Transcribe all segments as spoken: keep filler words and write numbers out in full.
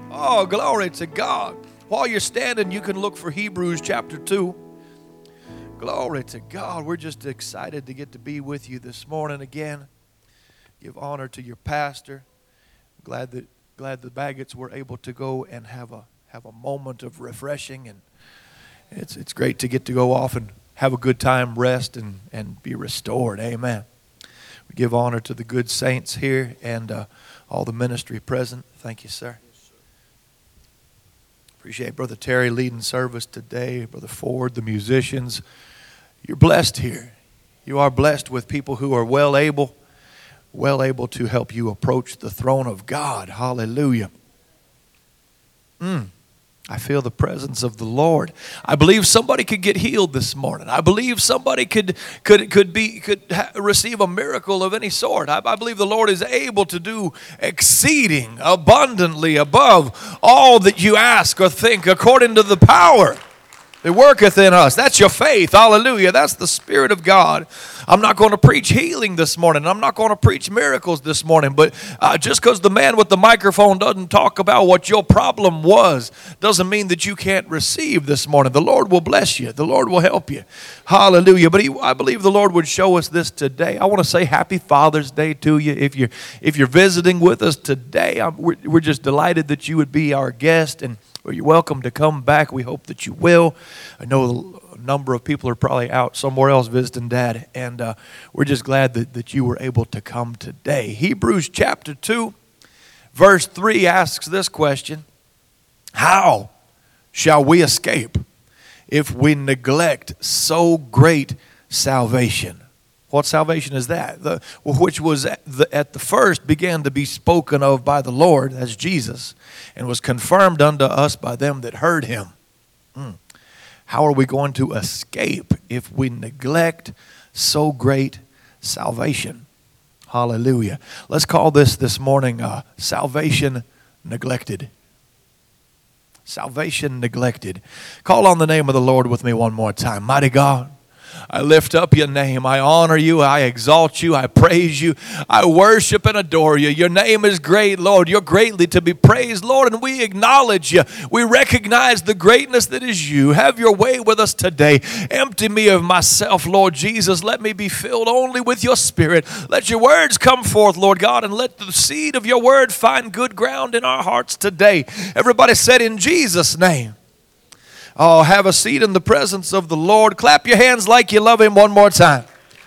Oh, glory to God. While you're standing, you can look for Hebrews chapter two. Glory to God. We're just excited to get to be with you this morning again. Give honor to your pastor. Glad that glad the Baggots were able to go and have a have a moment of refreshing, and it's it's great to get to go off and have a good time, rest, and, and be restored. Amen. We give honor to the good saints here and uh, all the ministry present. Thank you, sir. Appreciate Brother Terry leading service today, Brother Ford, the musicians. You're blessed here. You are blessed with people who are well able, well able to help you approach the throne of God. Hallelujah. Mm. I feel the presence of the Lord. I believe somebody could get healed this morning. I believe somebody could could could be could ha- receive a miracle of any sort. I, I believe the Lord is able to do exceeding abundantly above all that you ask or think, according to the power that worketh in us. That's your faith. Hallelujah. That's the Spirit of God. I'm not going to preach healing this morning. I'm not going to preach miracles this morning. But uh, just because the man with the microphone doesn't talk about what your problem was doesn't mean that you can't receive this morning. The Lord will bless you. The Lord will help you. Hallelujah. But he, I believe the Lord would show us this today. I want to say Happy Father's Day to you. If you're, if you're visiting with us today, I'm, we're, we're just delighted that you would be our guest, and well, you're welcome to come back. We hope that you will. I know a number of people are probably out somewhere else visiting Dad, and uh, we're just glad that, that you were able to come today. Hebrews chapter two, verse three asks this question: how shall we escape if we neglect so great salvation? What salvation is that? The, which was at the, at the first began to be spoken of by the Lord, that's Jesus, and was confirmed unto us by them that heard him. Mm. How are we going to escape if we neglect so great salvation? Hallelujah. Let's call this this morning uh, salvation neglected. Salvation neglected. Call on the name of the Lord with me one more time. Mighty God, I lift up your name. I honor you. I exalt you. I praise you. I worship and adore you. Your name is great, Lord. You're greatly to be praised, Lord, and we acknowledge you. We recognize the greatness that is you. Have your way with us today. Empty me of myself, Lord Jesus. Let me be filled only with your Spirit. Let your words come forth, Lord God, and let the seed of your word find good ground in our hearts today. Everybody said, in Jesus' name. Oh, have a seat in the presence of the Lord. Clap your hands like you love him one more time.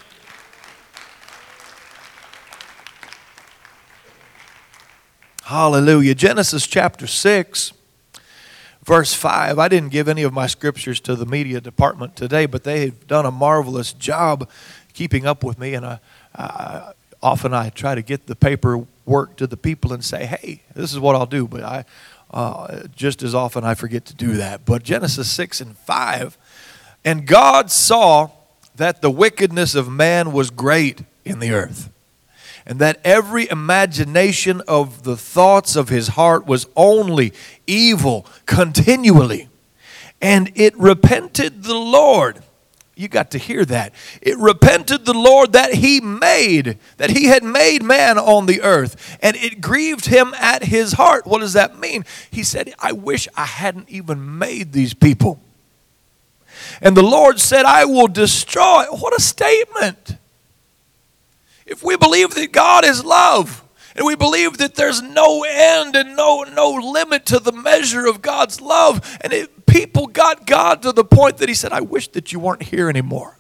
Hallelujah. Genesis chapter six, verse five. I didn't give any of my scriptures to the media department today, but they have done a marvelous job keeping up with me. And I, I, often I try to get the paperwork to the people and say, hey, this is what I'll do. But I... Uh, just as often I forget to do that. But Genesis six and five, and God saw that the wickedness of man was great in the earth, and that every imagination of the thoughts of his heart was only evil continually. And it repented the Lord. You got to hear that. It repented the Lord that he made, that he had made man on the earth, and it grieved him at his heart. What does that mean? He said, I wish I hadn't even made these people. And the Lord said, I will destroy. What a statement. If we believe that God is love, and we believe that there's no end and no, no limit to the measure of God's love, and it, people got God to the point that he said, I wish that you weren't here anymore.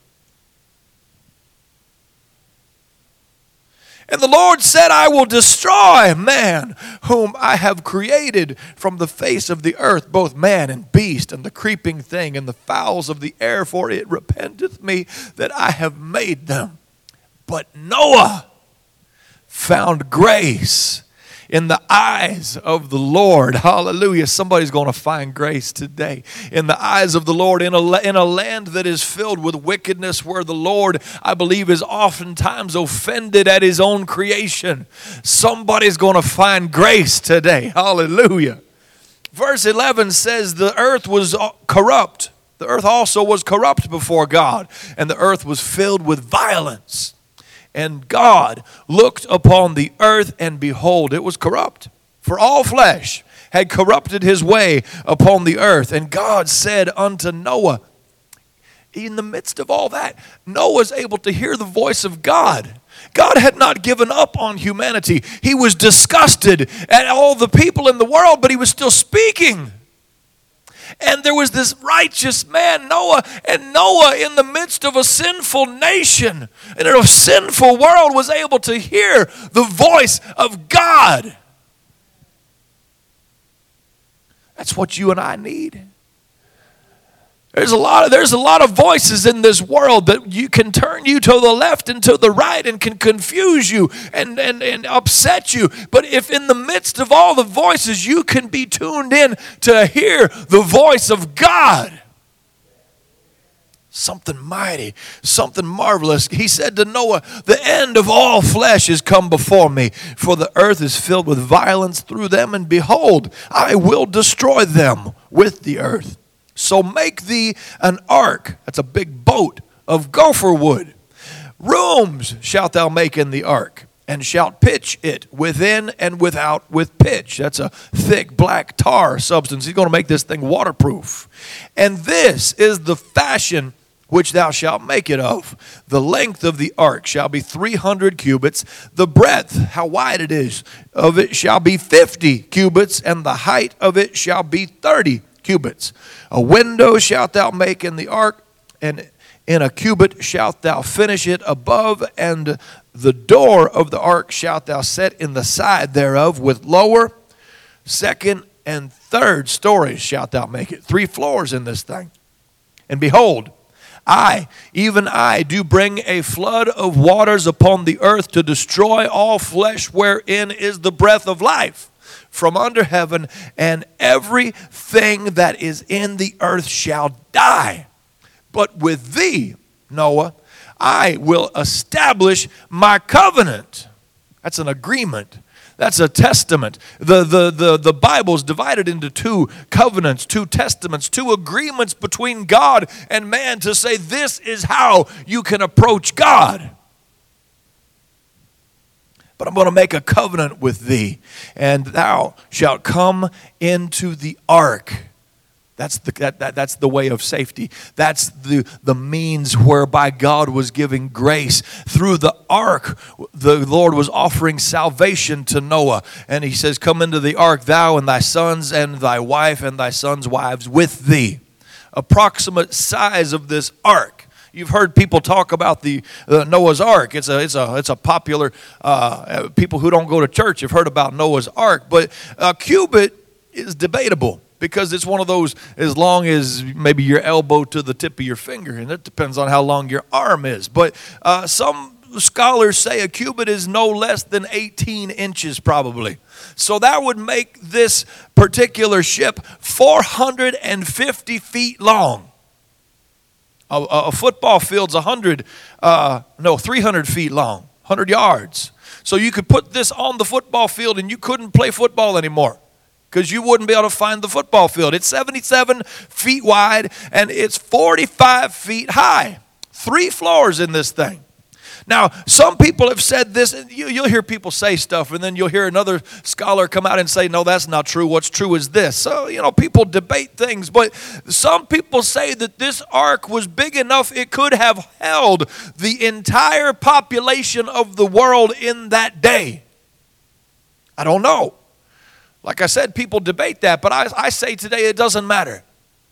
And the Lord said, I will destroy man whom I have created from the face of the earth, both man and beast, and the creeping thing, and the fowls of the air, for it repenteth me that I have made them. But Noah found grace in the eyes of the Lord. Hallelujah. Somebody's going to find grace today in the eyes of the Lord in a, in a land that is filled with wickedness, where the Lord, I believe, is oftentimes offended at his own creation. Somebody's going to find grace today. Hallelujah. Verse eleven says the earth was corrupt. The earth also was corrupt before God, and the earth was filled with violence. And God looked upon the earth, and behold, it was corrupt. For all flesh had corrupted his way upon the earth. And God said unto Noah, in the midst of all that, Noah's able to hear the voice of God. God had not given up on humanity. He was disgusted at all the people in the world, but he was still speaking. And there was this righteous man, Noah, and Noah in the midst of a sinful nation and in a sinful world was able to hear the voice of God. That's what you and I need. There's a lot of there's a lot of voices in this world that you can turn you to the left and to the right and can confuse you and, and, and upset you. But if in the midst of all the voices you can be tuned in to hear the voice of God, something mighty, something marvelous. He said to Noah, the end of all flesh is come before me, for the earth is filled with violence through them, and behold, I will destroy them with the earth. So make thee an ark, that's a big boat, of gopher wood. Rooms shalt thou make in the ark, and shalt pitch it within and without with pitch. That's a thick black tar substance. He's going to make this thing waterproof. And this is the fashion which thou shalt make it of. The length of the ark shall be three hundred cubits. The breadth, how wide it is, of it shall be fifty cubits, and the height of it shall be thirty cubits. A window shalt thou make in the ark, and in a cubit shalt thou finish it above, and the door of the ark shalt thou set in the side thereof, with lower, second, and third stories shalt thou make it. Three floors in this thing. And behold, I, even I, do bring a flood of waters upon the earth to destroy all flesh wherein is the breath of life from under heaven, and everything that is in the earth shall die. But with thee, Noah, I will establish my covenant. That's an agreement. That's a testament. The, the, the, the Bible is divided into two covenants, two testaments, two agreements between God and man to say this is how you can approach God. But I'm going to make a covenant with thee, and thou shalt come into the ark. That's the, that, that, that's the way of safety. That's the, the means whereby God was giving grace. Through the ark, the Lord was offering salvation to Noah. And he says, come into the ark, thou and thy sons and thy wife and thy sons' wives with thee. Approximate size of this ark. You've heard people talk about the uh, Noah's Ark. It's a it's a it's a popular. Uh, people who don't go to church have heard about Noah's Ark, but a cubit is debatable because it's one of those as long as maybe your elbow to the tip of your finger, and it depends on how long your arm is. But uh, some scholars say a cubit is no less than eighteen inches, probably. So that would make this particular ship four hundred fifty feet long. A, a football field's one hundred, uh, no, three hundred feet long, one hundred yards. So you could put this on the football field and you couldn't play football anymore because you wouldn't be able to find the football field. It's seventy-seven feet wide and it's forty-five feet high. Three floors in this thing. Now, some people have said this, and you, you'll hear people say stuff, and then you'll hear another scholar come out and say, no, that's not true. What's true is this. So, you know, people debate things, but some people say that this ark was big enough it could have held the entire population of the world in that day. I don't know. Like I said, people debate that, but I, I say today it doesn't matter.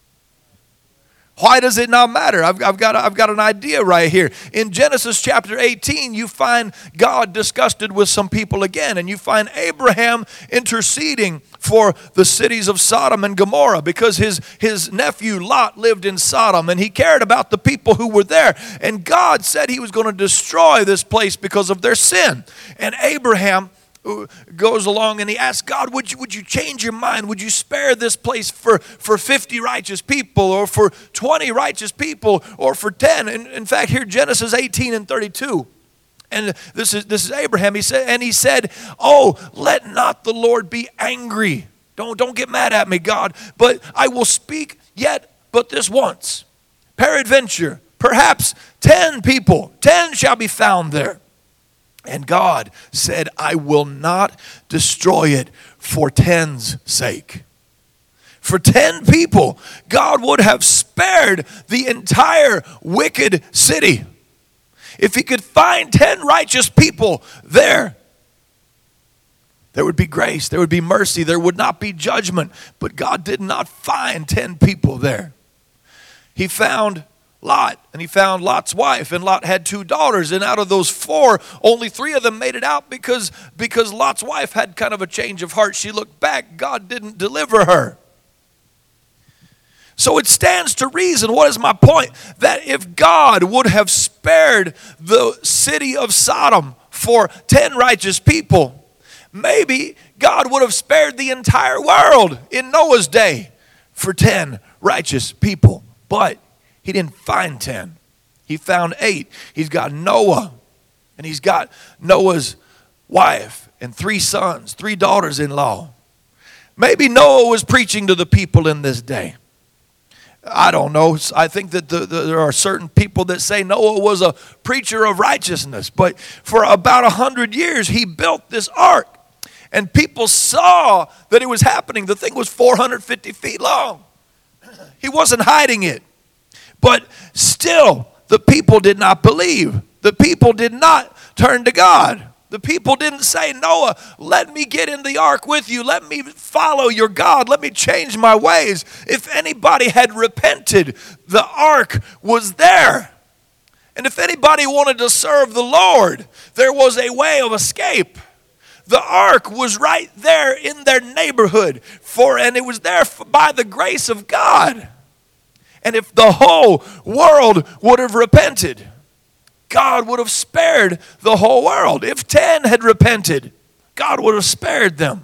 Why does it not matter? I've, I've, got, I've got an idea right here. In Genesis chapter eighteen, you find God disgusted with some people again, and you find Abraham interceding for the cities of Sodom and Gomorrah because his, his nephew Lot lived in Sodom, and he cared about the people who were there. And God said he was going to destroy this place because of their sin. And Abraham goes along and he asks God, would you, would you change your mind? Would you spare this place for, for fifty righteous people or for twenty righteous people or for ten? And in fact, here Genesis eighteen and thirty-two. And this is this is Abraham. He said, and he said, oh, let not the Lord be angry. Don't, don't get mad at me, God, but I will speak yet but this once. Peradventure, perhaps ten people, ten shall be found there. And God said, I will not destroy it for ten's sake. For ten people, God would have spared the entire wicked city. If he could find ten righteous people there, there would be grace, there would be mercy, there would not be judgment. But God did not find ten people there. He found Lot, and he found Lot's wife, and Lot had two daughters, and out of those four, only three of them made it out because, because Lot's wife had kind of a change of heart. She looked back. God didn't deliver her. So it stands to reason, what is my point? That if God would have spared the city of Sodom for ten righteous people, maybe God would have spared the entire world in Noah's day for ten righteous people. But he didn't find ten. He found eight. He's got Noah, and he's got Noah's wife and three sons, three daughters-in-law. Maybe Noah was preaching to the people in this day. I don't know. I think that the, the, there are certain people that say Noah was a preacher of righteousness. But for about a hundred years, he built this ark. And people saw that it was happening. The thing was four hundred fifty feet long. He wasn't hiding it. But still, the people did not believe. The people did not turn to God. The people didn't say, Noah, let me get in the ark with you. Let me follow your God. Let me change my ways. If anybody had repented, the ark was there. And if anybody wanted to serve the Lord, there was a way of escape. The ark was right there in their neighborhood, for, and it was there by the grace of God. And if the whole world would have repented, God would have spared the whole world. If ten had repented, God would have spared them.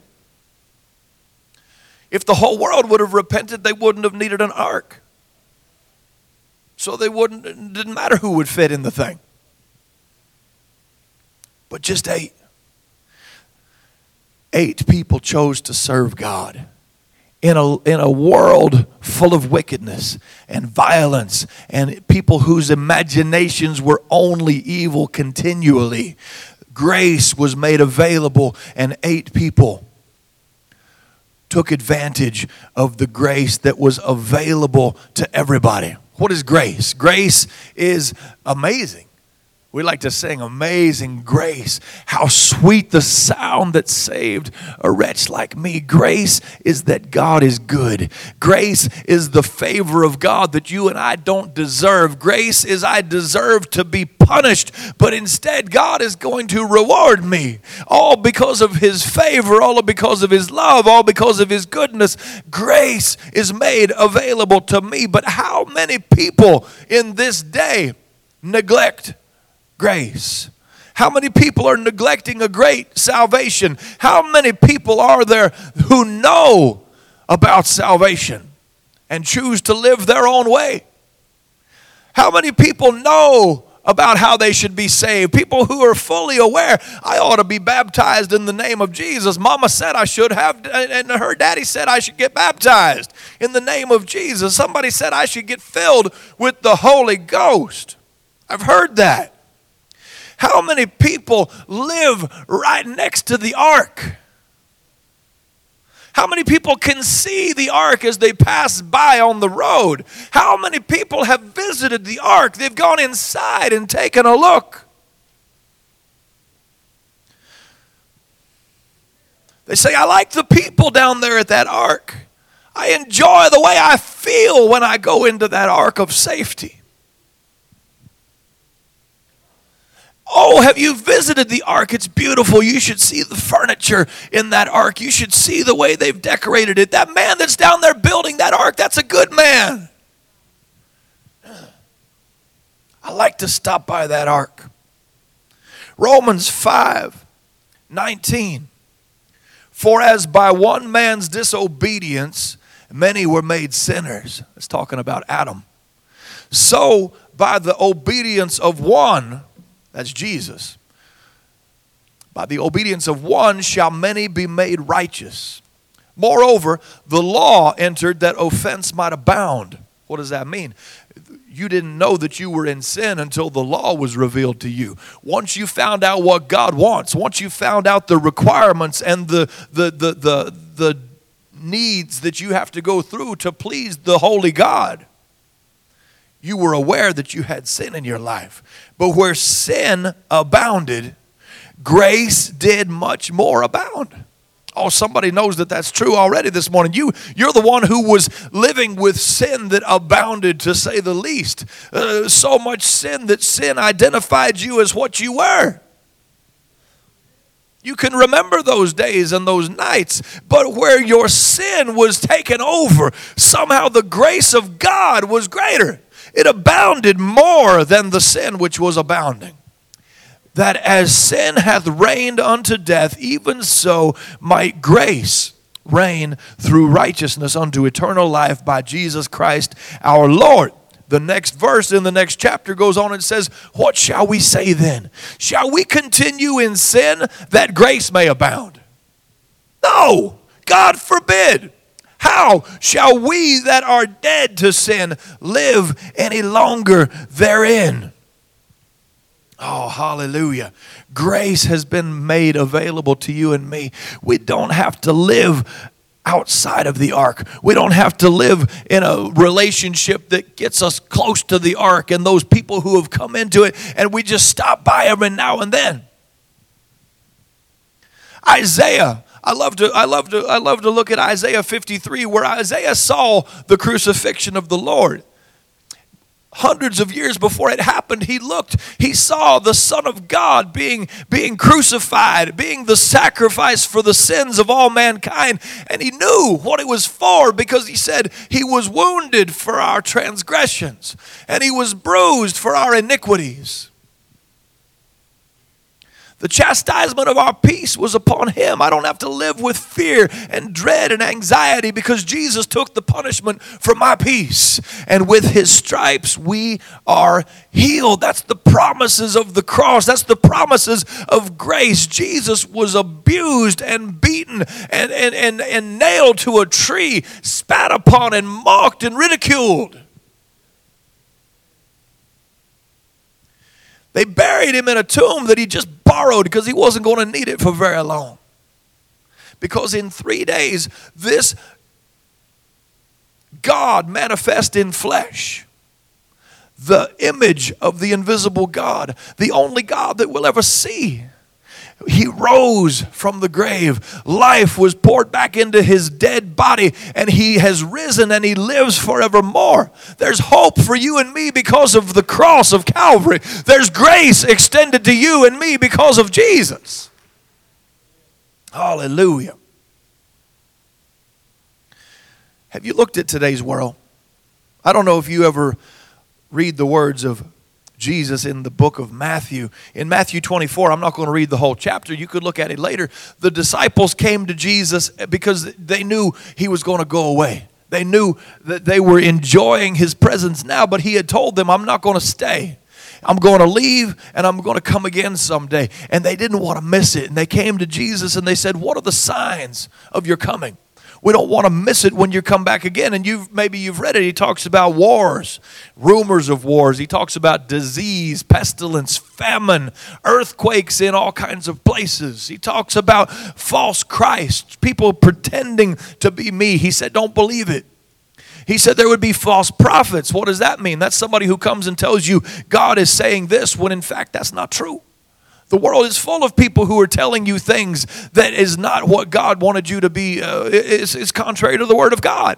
If the whole world would have repented, they wouldn't have needed an ark. So they wouldn't, it didn't matter who would fit in the thing. But just eight. Eight people chose to serve God. In a, in a world full of wickedness and violence and people whose imaginations were only evil continually, grace was made available, and eight people took advantage of the grace that was available to everybody. What is grace? Grace is amazing. We like to sing Amazing Grace. How sweet the sound that saved a wretch like me. Grace is that God is good. Grace is the favor of God that you and I don't deserve. Grace is I deserve to be punished, but instead God is going to reward me. All because of his favor, all because of his love, all because of his goodness. Grace is made available to me. But how many people in this day neglect grace? How many people are neglecting a great salvation? How many people are there who know about salvation and choose to live their own way? How many people know about how they should be saved? People who are fully aware, I ought to be baptized in the name of Jesus. Mama said I should have, and her daddy said I should get baptized in the name of Jesus. Somebody said I should get filled with the Holy Ghost. I've heard that. How many people live right next to the ark? How many people can see the ark as they pass by on the road? How many people have visited the ark? They've gone inside and taken a look. They say, I like the people down there at that ark. I enjoy the way I feel when I go into that ark of safety. Oh, have you visited the ark? It's beautiful. You should see the furniture in that ark. You should see the way they've decorated it. That man that's down there building that ark, that's a good man. I like to stop by that ark. Romans five nineteen. For as by one man's disobedience many were made sinners. It's talking about Adam. So by the obedience of one, that's Jesus, by the obedience of one shall many be made righteous. Moreover, the law entered that offense might abound. What does that mean? you didn't know that you were in sin until the law was revealed to you. Once you found out what God wants, once you found out the requirements and the the the the, the needs that you have to go through to please the holy God, you were aware that you had sin in your life. But where sin abounded, grace did much more abound. Oh, somebody knows that that's true already this morning. You, you're the one who was living with sin that abounded, to say the least. Uh, so much sin that sin identified you as what you were. You can remember those days and those nights, but where your sin was taken over, somehow the grace of God was greater. It abounded more than the sin which was abounding. That as sin hath reigned unto death, even so might grace reign through righteousness unto eternal life by Jesus Christ our Lord. The next verse in the next chapter goes on and says, what shall we say then? Shall we continue in sin that grace may abound? No, God forbid. How shall we that are dead to sin live any longer therein? Oh, hallelujah. Grace has been made available to you and me. We don't have to live outside of the ark. We don't have to live in a relationship that gets us close to the ark and those people who have come into it, and we just stop by every now and then. Isaiah, I love to I love to I love to look at Isaiah fifty-three, where Isaiah saw the crucifixion of the Lord. Hundreds of years before it happened, he looked, he saw the Son of God being, being crucified, being the sacrifice for the sins of all mankind. And he knew what it was for, because he said he was wounded for our transgressions and he was bruised for our iniquities. The chastisement of our peace was upon him. I don't have to live with fear and dread and anxiety, because Jesus took the punishment for my peace. And with his stripes we are healed. That's the promises of the cross. That's the promises of grace. Jesus was abused and beaten and, and, and, and nailed to a tree, spat upon and mocked and ridiculed. They buried him in a tomb that he just borrowed because he wasn't going to need it for very long. Because in three days, this God manifest in flesh, the image of the invisible God, the only God that we'll ever see, he rose from the grave. Life was poured back into his dead body, and he has risen and he lives forevermore. There's hope for you and me because of the cross of Calvary. There's grace extended to you and me because of Jesus. Hallelujah. Have you looked at today's world? I don't know if you ever read the words of Jesus in the book of Matthew. In Matthew twenty-four, I'm not going to read the whole chapter. You could look at it later. The disciples came to Jesus because they knew he was going to go away. They knew that they were enjoying his presence now, but he had told them, I'm not going to stay. I'm going to leave and I'm going to come again someday. And they didn't want to miss it. And they came to Jesus and they said, what are the signs of your coming? We don't want to miss it when you come back again. And you've maybe you've read it. He talks about wars, rumors of wars. He talks about disease, pestilence, famine, earthquakes in all kinds of places. He talks about false Christs, people pretending to be me. He said, don't believe it. He said there would be false prophets. What does that mean? That's somebody who comes and tells you God is saying this when in fact that's not true. The world is full of people who are telling you things that is not what God wanted you to be. Uh, is, is contrary to the Word of God.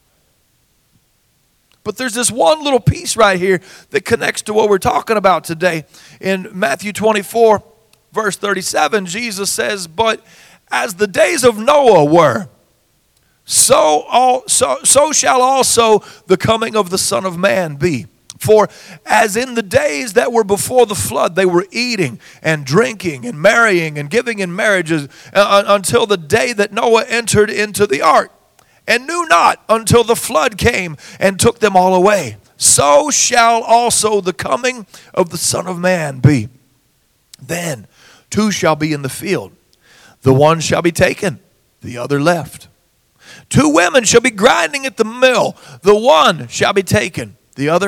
But there's this one little piece right here that connects to what we're talking about today. In Matthew twenty-four, verse thirty-seven, Jesus says, but as the days of Noah were, so, all, so, so shall also the coming of the Son of Man be. For as in the days that were before the flood, they were eating and drinking and marrying and giving in marriages uh, until the day that Noah entered into the ark, and knew not until the flood came and took them all away. So shall also the coming of the Son of Man be. Then two shall be in the field. The one shall be taken, the other left. Two women shall be grinding at the mill. The one shall be taken, the other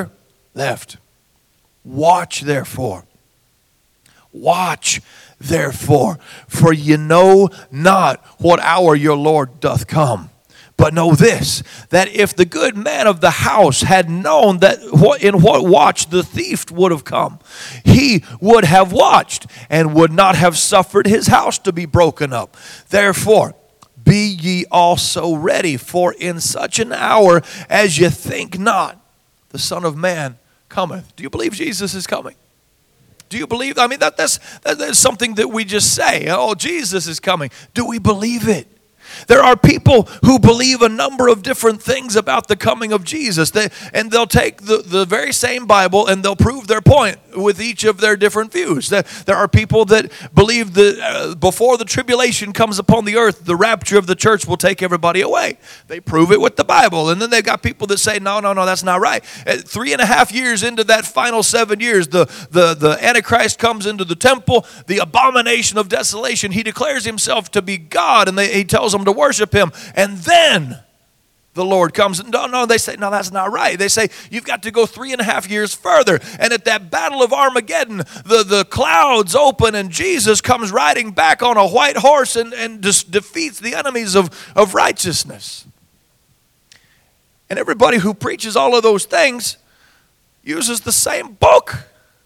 left. Watch therefore. Watch therefore, for ye know not what hour your Lord doth come. But know this, that if the good man of the house had known that in what watch the thief would have come, he would have watched and would not have suffered his house to be broken up. Therefore, be ye also ready, for in such an hour as ye think not, the Son of Man cometh. Do you believe Jesus is coming? Do you believe? I mean, that, that's, that, that's something that we just say. Oh, Jesus is coming. Do we believe it? There are people who believe a number of different things about the coming of Jesus. They, and they'll take the, the very same Bible and they'll prove their point with each of their different views. There, there are people that believe that uh, before the tribulation comes upon the earth, the rapture of the church will take everybody away. They prove it with the Bible. And then they've got people that say, no, no, no, that's not right. Uh, three and a half years into that final seven years, the, the, the Antichrist comes into the temple, the abomination of desolation. He declares himself to be God, and they, he tells them to worship him, and then the Lord comes. No, no, they say, no, that's not right. They say, you've got to go three and a half years further. And at that battle of Armageddon, the, the clouds open and Jesus comes riding back on a white horse and, and just defeats the enemies of, of righteousness. And everybody who preaches all of those things uses the same book.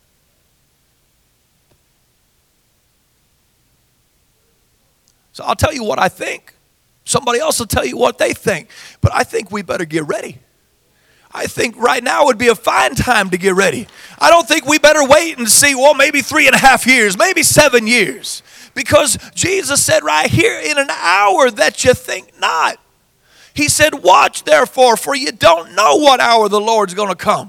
So I'll tell you what I think. Somebody else will tell you what they think. But I think we better get ready. I think right now would be a fine time to get ready. I don't think we better wait and see, well, maybe three and a half years, maybe seven years. Because Jesus said right here, in an hour that you think not. He said, watch therefore, for you don't know what hour the Lord's going to come.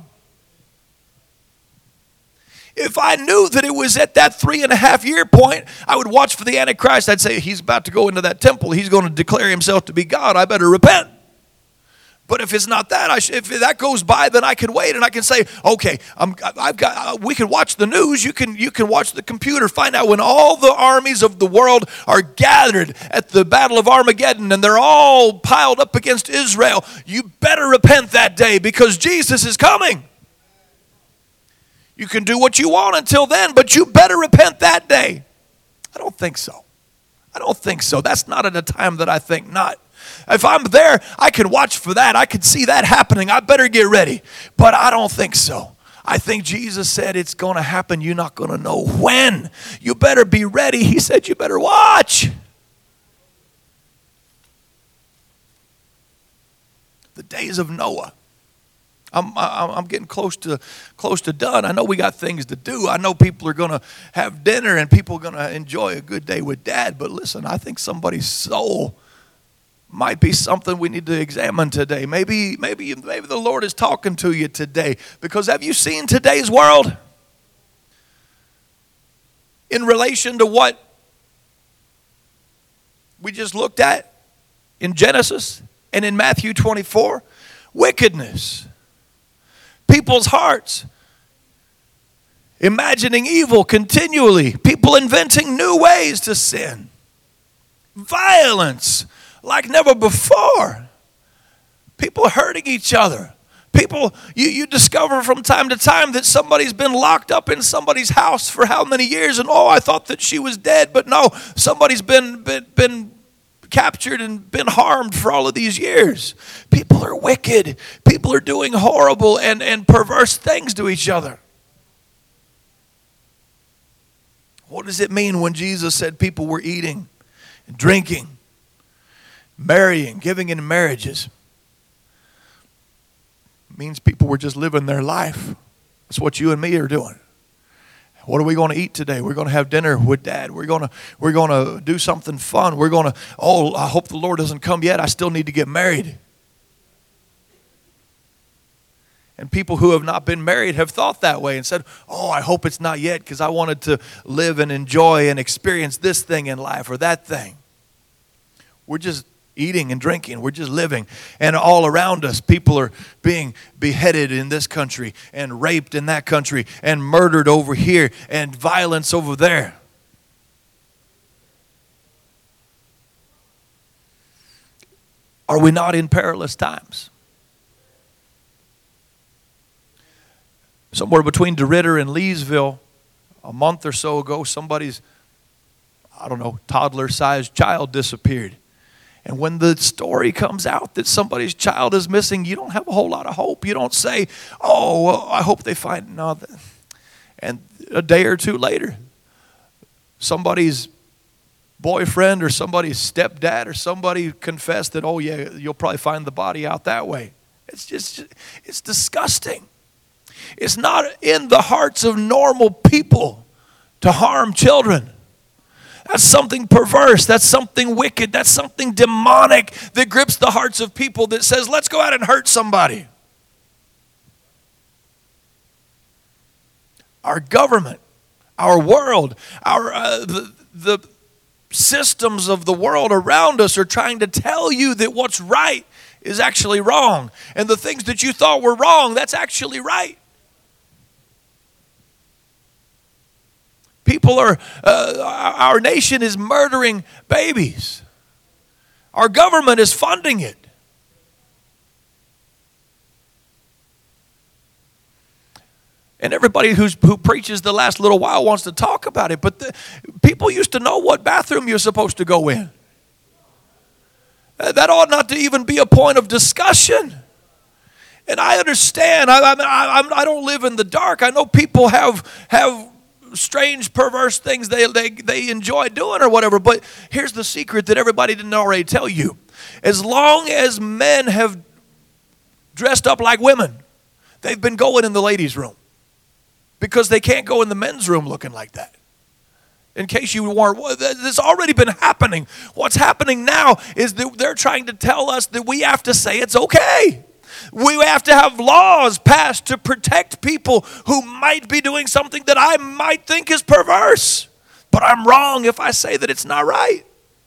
If I knew that it was at that three and a half year point, I would watch for the Antichrist. I'd say, he's about to go into that temple. He's going to declare himself to be God. I better repent. But if it's not that, I sh- if that goes by, then I can wait and I can say, okay, I'm, I've got. Uh, we can watch the news. You can you can watch the computer. Find out when all the armies of the world are gathered at the Battle of Armageddon and they're all piled up against Israel. You better repent that day because Jesus is coming. You can do what you want until then, but you better repent that day. I don't think so. I don't think so. That's not at a time that I think not. If I'm there, I can watch for that. I can see that happening. I better get ready. But I don't think so. I think Jesus said it's going to happen. You're not going to know when. You better be ready. He said you better watch. The days of Noah. I'm, I'm getting close to close to done. I know we got things to do. I know people are going to have dinner and people are going to enjoy a good day with Dad. But listen, I think somebody's soul might be something we need to examine today. Maybe, maybe, maybe the Lord is talking to you today. Because have you seen today's world? In relation to what we just looked at in Genesis and in Matthew twenty-four? Wickedness. People's hearts imagining evil continually. People inventing new ways to sin. Violence like never before. People hurting each other. People, you, you discover from time to time that somebody's been locked up in somebody's house for how many years? And oh, I thought that she was dead. But no, somebody's been, been, been captured and been harmed for all of these years. People are wicked. People are doing horrible and, and perverse things to each other. What does it mean when Jesus said people were eating, drinking, marrying, giving in marriages? It means people were just living their life. That's what you and me are doing. What are we going to eat today? We're going to have dinner with Dad. We're going to we're going to do something fun. We're going to, oh, I hope the Lord doesn't come yet. I still need to get married. And people who have not been married have thought that way and said, oh, I hope it's not yet because I wanted to live and enjoy and experience this thing in life or that thing. We're just eating and drinking. We're just living. And all around us, people are being beheaded in this country and raped in that country and murdered over here and violence over there. Are we not in perilous times? Somewhere between DeRidder and Leesville, a month or so ago, somebody's, I don't know, toddler-sized child disappeared. And when the story comes out that somebody's child is missing, you don't have a whole lot of hope. You don't say, oh, well, I hope they find nothing. And a day or two later, somebody's boyfriend or somebody's stepdad or somebody confessed that, oh, yeah, you'll probably find the body out that way. It's just, it's disgusting. It's not in the hearts of normal people to harm children. That's something perverse. That's something wicked. That's something demonic that grips the hearts of people that says, let's go out and hurt somebody. Our government, our world, our uh, the, the systems of the world around us are trying to tell you that what's right is actually wrong. And the things that you thought were wrong, that's actually right. People are, uh, our nation is murdering babies. Our government is funding it. And everybody who's, who preaches the last little while wants to talk about it. But the, people used to know what bathroom you're supposed to go in. Uh, that ought not to even be a point of discussion. And I understand. I, I, I, I don't live in the dark. I know people have have strange, perverse things they, they, they enjoy doing or whatever. But here's the secret that everybody didn't already tell you. As long as men have dressed up like women, they've been going in the ladies' room. Because they can't go in the men's room looking like that. In case you weren't, it's already been happening. What's happening now is that they're trying to tell us that we have to say it's okay. We have to have laws passed to protect people who might be doing something that I might think is perverse. But I'm wrong if I say that it's not right.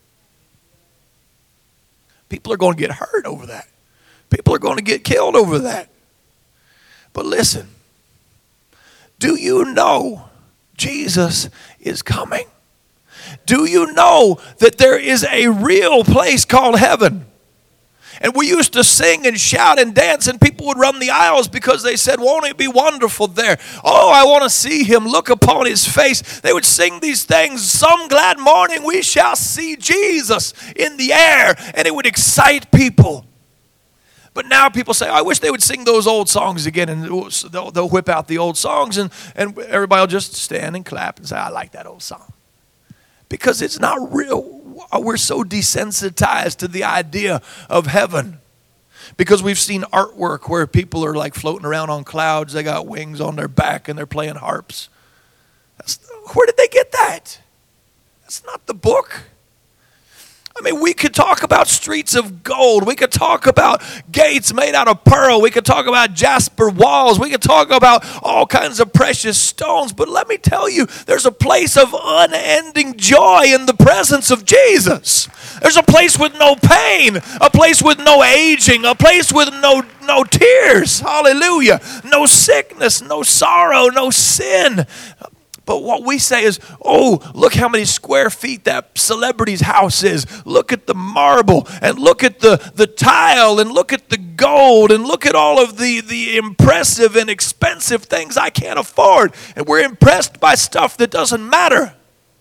People are going to get hurt over that. People are going to get killed over that. But listen, do you know Jesus is coming? Do you know that there is a real place called heaven? And we used to sing and shout and dance, and people would run the aisles because they said, won't it be wonderful there? Oh, I want to see him, look upon his face. They would sing these things, some glad morning we shall see Jesus in the air, and it would excite people. But now people say, I wish they would sing those old songs again, and they'll, they'll whip out the old songs, and, and everybody will just stand and clap and say, I like that old song. Because it's not real. We're so desensitized to the idea of heaven. Because we've seen artwork where people are like floating around on clouds. They got wings on their back and they're playing harps. That's, where did they get that? That's not the book. I mean, we could talk about streets of gold. We could talk about gates made out of pearl. We could talk about jasper walls. We could talk about all kinds of precious stones. But let me tell you, there's a place of unending joy in the presence of Jesus. There's a place with no pain, a place with no aging, a place with no, no tears. Hallelujah. No sickness, no sorrow, no sin. But what we say is, oh, look how many square feet that celebrity's house is. Look at the marble, and look at the, the tile, and look at the gold, and look at all of the, the impressive and expensive things I can't afford. And we're impressed by stuff that doesn't matter.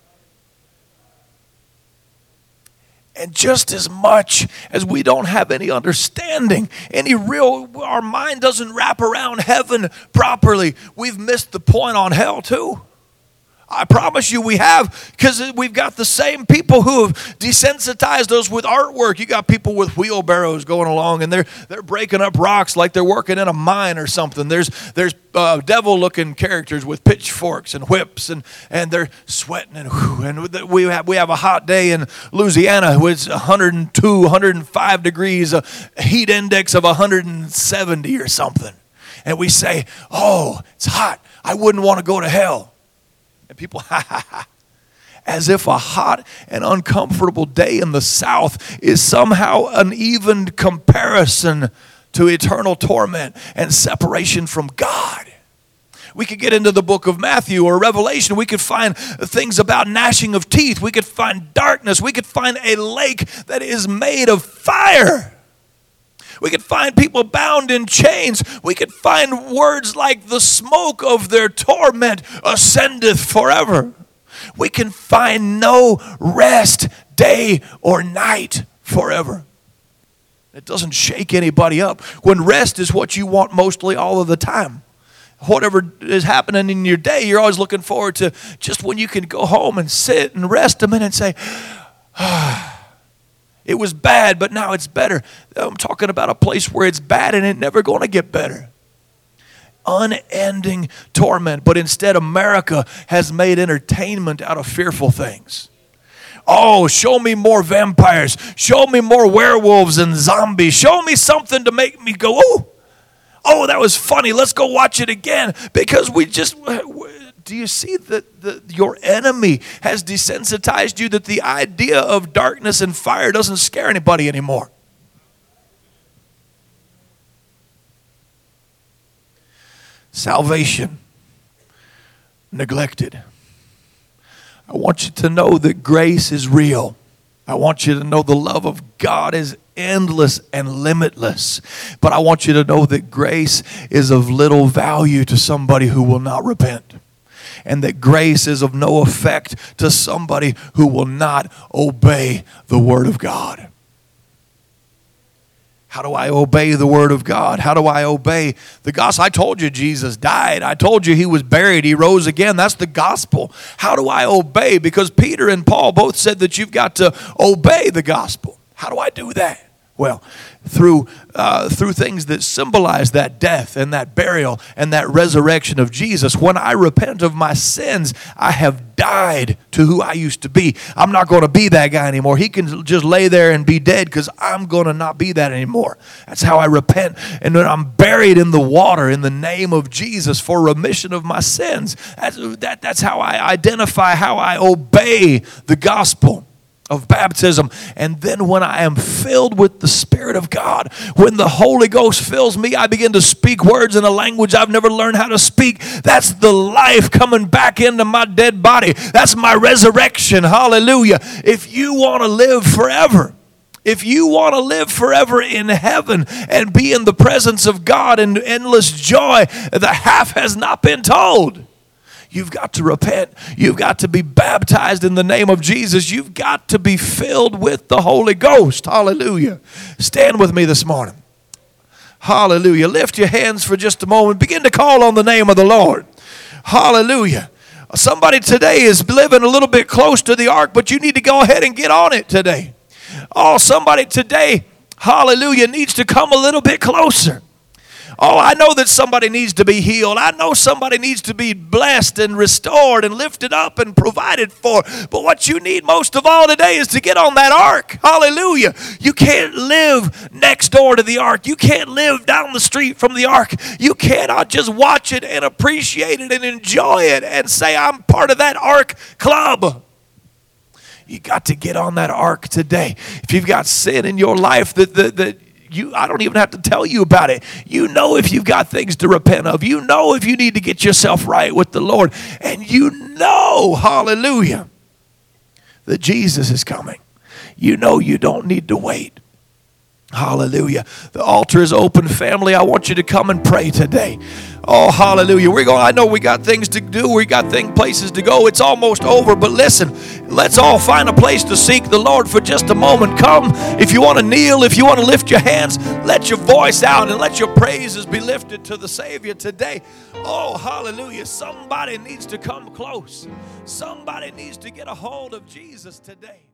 And just as much as we don't have any understanding, any real, our mind doesn't wrap around heaven properly, we've missed the point on hell too. I promise you we have, because we've got the same people who have desensitized us with artwork. You got people with wheelbarrows going along, and they're they're breaking up rocks like they're working in a mine or something. There's there's uh, devil-looking characters with pitchforks and whips, and, and they're sweating. And, whew, and we have we have a hot day in Louisiana. It's one hundred two, one hundred five degrees, a heat index of one hundred seventy or something. And we say, oh, it's hot. I wouldn't want to go to hell. And people, ha, ha, ha, as if a hot and uncomfortable day in the South is somehow an even comparison to eternal torment and separation from God. We could get into the book of Matthew or Revelation. We could find things about gnashing of teeth. We could find darkness. We could find a lake that is made of fire. We could find people bound in chains. We could find words like the smoke of their torment ascendeth forever. We can find no rest day or night forever. It doesn't shake anybody up. When rest is what you want mostly all of the time. Whatever is happening in your day, you're always looking forward to just when you can go home and sit and rest a minute and say, ah, it was bad, but now it's better. I'm talking about a place where it's bad and it's never going to get better. Unending torment. But instead, America has made entertainment out of fearful things. Oh, show me more vampires. Show me more werewolves and zombies. Show me something to make me go, oh, oh, that was funny. Let's go watch it again. Because we just, do you see that the, your enemy has desensitized you that the idea of darkness and fire doesn't scare anybody anymore? Salvation neglected. I want you to know that grace is real. I want you to know the love of God is endless and limitless. But I want you to know that grace is of little value to somebody who will not repent. And that grace is of no effect to somebody who will not obey the Word of God. How do I obey the Word of God? How do I obey the gospel? I told you Jesus died. I told you He was buried. He rose again. That's the gospel. How do I obey? Because Peter and Paul both said that you've got to obey the gospel. How do I do that? Well, through uh, through things that symbolize that death and that burial and that resurrection of Jesus. When I repent of my sins, I have died to who I used to be. I'm not going to be that guy anymore. He can just lay there and be dead because I'm going to not be that anymore. That's how I repent. And when I'm buried in the water in the name of Jesus for remission of my sins, that's, that, that's how I identify, how I obey the gospel of baptism. And then when I am filled with the Spirit of God, when the Holy Ghost fills me, I begin to speak words in a language I've never learned how to speak. That's the life coming back into my dead body. That's my resurrection. Hallelujah. If you want to live forever, if you want to live forever in heaven and be in the presence of God in endless joy, the half has not been told. You've got to repent. You've got to be baptized in the name of Jesus. You've got to be filled with the Holy Ghost. Hallelujah. Stand with me this morning. Hallelujah. Lift your hands for just a moment. Begin to call on the name of the Lord. Hallelujah. Somebody today is living a little bit close to the ark, but you need to go ahead and get on it today. Oh, somebody today, hallelujah, needs to come a little bit closer. Oh, I know that somebody needs to be healed. I know somebody needs to be blessed and restored and lifted up and provided for. But what you need most of all today is to get on that ark. Hallelujah. You can't live next door to the ark. You can't live down the street from the ark. You cannot just watch it and appreciate it and enjoy it and say, I'm part of that ark club. You got to get on that ark today. If you've got sin in your life that that that You, I don't even have to tell you about it. You know if you've got things to repent of. You know if you need to get yourself right with the Lord. And you know, hallelujah, that Jesus is coming. You know you don't need to wait. Hallelujah. The altar is open, family. I want you to come and pray today. Oh, hallelujah. We're going, I know we got things to do. We got thing, places to go. It's almost over. But listen, let's all find a place to seek the Lord for just a moment. Come. If you want to kneel, if you want to lift your hands, let your voice out and let your praises be lifted to the Savior today. Oh, hallelujah. Somebody needs to come close. Somebody needs to get a hold of Jesus today.